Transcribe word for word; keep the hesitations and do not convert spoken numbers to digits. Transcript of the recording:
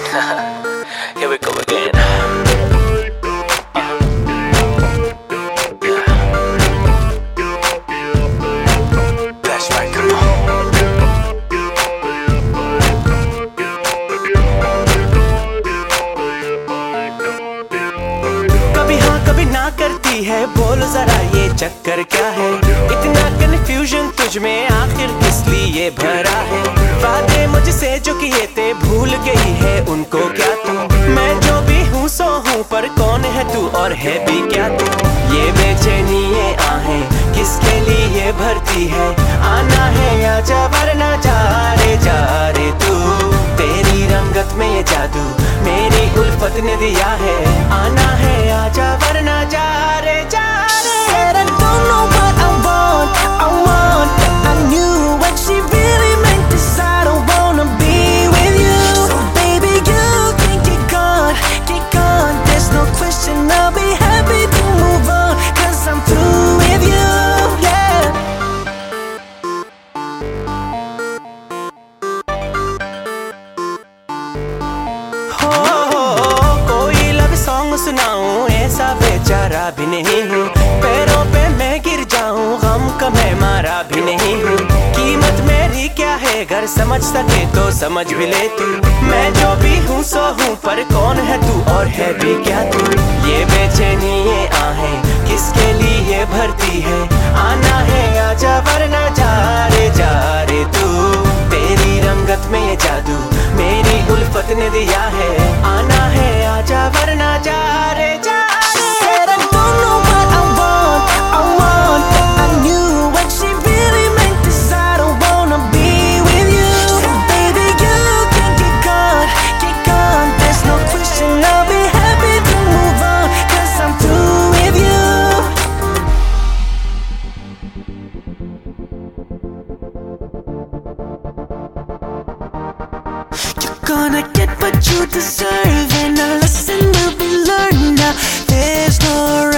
Here we go again. That's right, come on. कभी हाँ कभी ना करती है, बोल जरा ये चक्कर क्या है? इतना कंफ्यूजन तुझ में आखिर किस लिए भरा है? वादे मुझसे जो किए थे भूल गई है उनको क्या तू? मैं जो भी हूँ सो हूँ, पर कौन है तू और है भी क्या तू? ये बेचैनी ये आहें किसके लिए भरती है? आना है आजा वरना जा रे जा रे तू। तेरी रंगत में ये जादू मेरी उल्फत ने दिया है। आना है आजा वरना जा रे जा रे। Said I don't know what I want, I want that I knew what she really meant this. I don't wanna be with you. So baby you can get gone, get gone. There's no question I'll be happy to move on, cause I'm through with you, yeah. हो, हो, हो कोई love song सुनाऊं ऐसा बेचारा भी नहीं हूँ। पैरों पे मैं गिर जाऊं गम का मैं मारा भी नहीं हूँ। कीमत मेरी क्या है घर समझ सके तो समझ भी ले तू। मैं जो भी हूँ सो हूँ, पर कौन है तू और है भी क्या तू? ये बेचैनी ये आहें किसके लिए भरती है? आना है आजा वरना जा रे जा रे तू। तेरी रंगत में ये जादू मेरी उल्फत ने दिया है। आना है आजा वरना जा रे जा रे। Said I don't know what I want, I want that I knew what she really meant this. I don't wanna be with you. So baby you can get gone, get gone. There's no question I'll be happy to move on, cause I'm through with you. You're gonna get what you deserve, and a lesson will be learned now. There's no